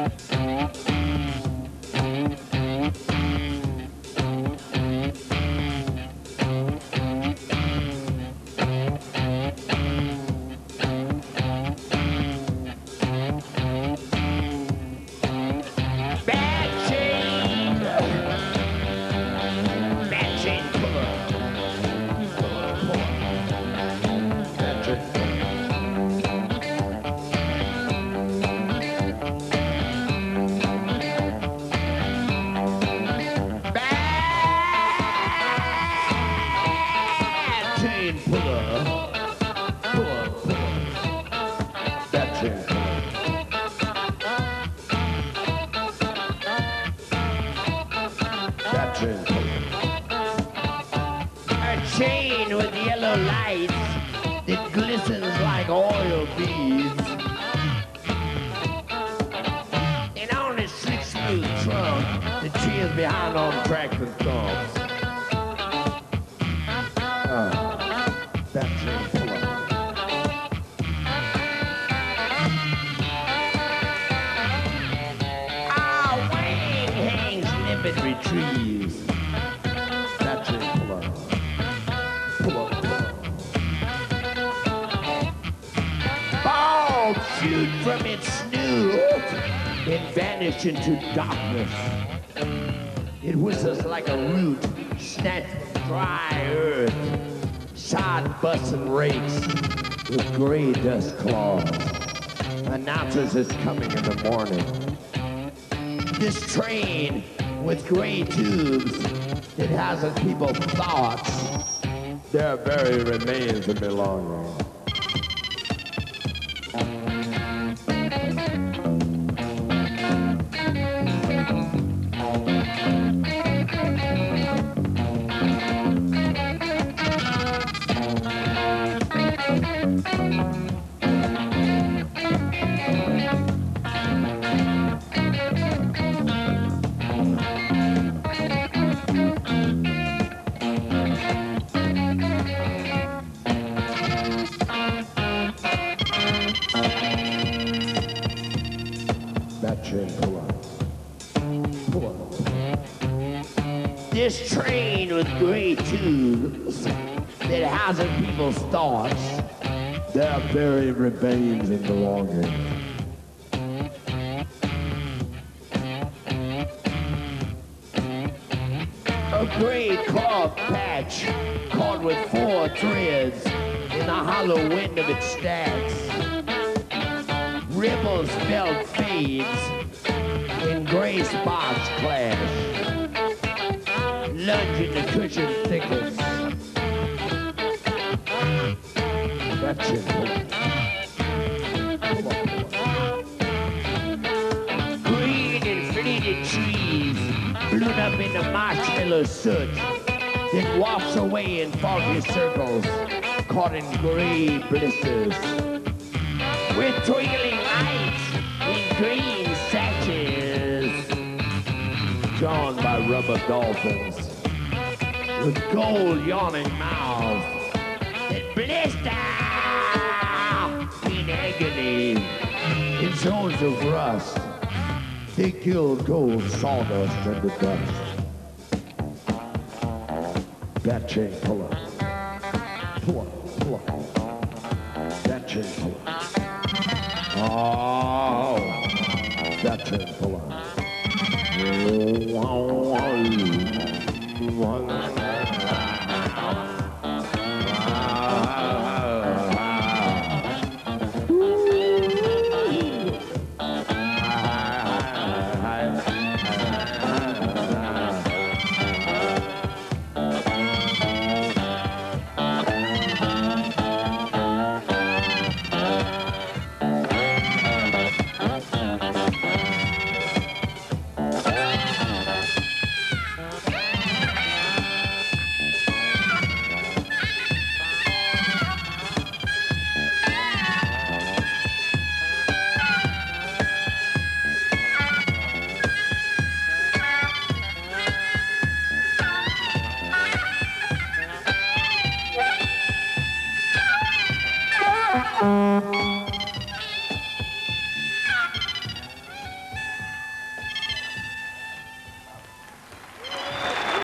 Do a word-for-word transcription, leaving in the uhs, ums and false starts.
A chain with yellow lights that glistens like oil beads. And on its slick smooth trunk, the tree is behind on tracks and thumps. Uh, that chain pull up. Our wing hangs limpid retrieves. That chain pull up. Pull up, pull up. Balls shoot from its snoot and vanish into darkness. It whistles like a root, snatched from dry earth. Sod busts and rakes with gray dust claws. Announces it's coming in the morning. This train with gray tubes, it houses people's thoughts. Their very remains of belonging. That train pull up. Pull up. This train with gray tubes that houses people's thoughts, their very remains and belongings. A gray cloth patch caught with four threads in the hollow wind of its stacks. Ripples felt fades when gray spots clash. Lunge in the cushion thickets. That's it. Green and fleeted trees blown up in the marshmallow soot that wafts away in foggy circles caught in gray blisters. With twinkling lights in green sashes, drawn by rubber dolphins, with gold yawning mouths that blister in agony in zones of rust. They killed gold sawdust and the dust. That chain pull up, pull up, pull up. That chain pull up. Oh, that's it.